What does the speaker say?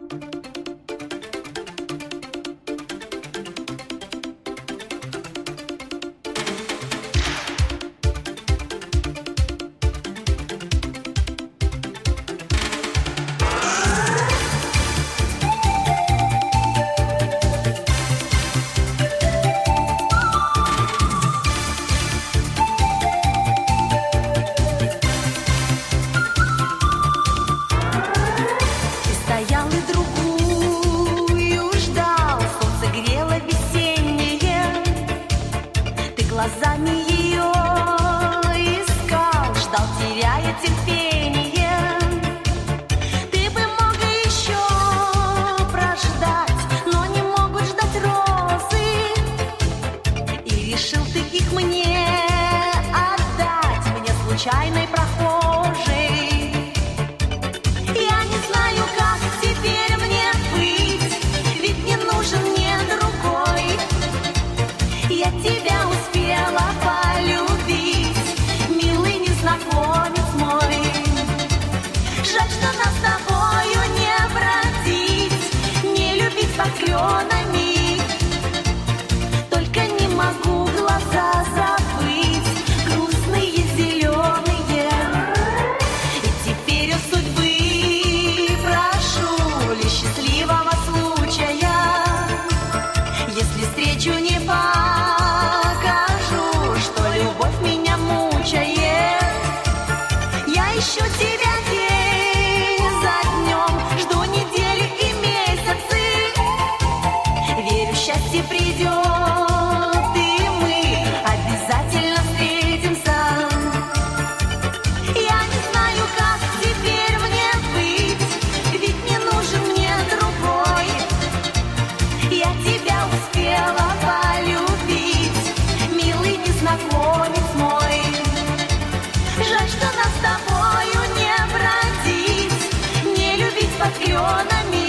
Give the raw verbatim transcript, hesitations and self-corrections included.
Глазами ее искал, ждал, теряя терпение. Ты бы мог еще прождать, но не могут ждать розы. И решил ты их мне отдать, мне случайной прохожей. Я не знаю, как теперь мне быть, ведь не нужен мне другой. Я тебя успела полюбить, милый незнакомец мой. Жаль, что нас с тобою не бродить, не любить под кленами. Только не могу глаза забыть, грустные зеленые. И теперь у судьбы прошу лишь счастливого случая. Если встречу не по любовь меня мучает, я ищу тебя день за днем, жду недели и месяцы. Верю, счастье придет, и мы обязательно встретимся. Я не знаю, как теперь мне быть, ведь не нужен мне другой. Я тебя успела полюбить, милый незнакомец мой. Жаль, что нас с тобою не бродить, не любить под кленами.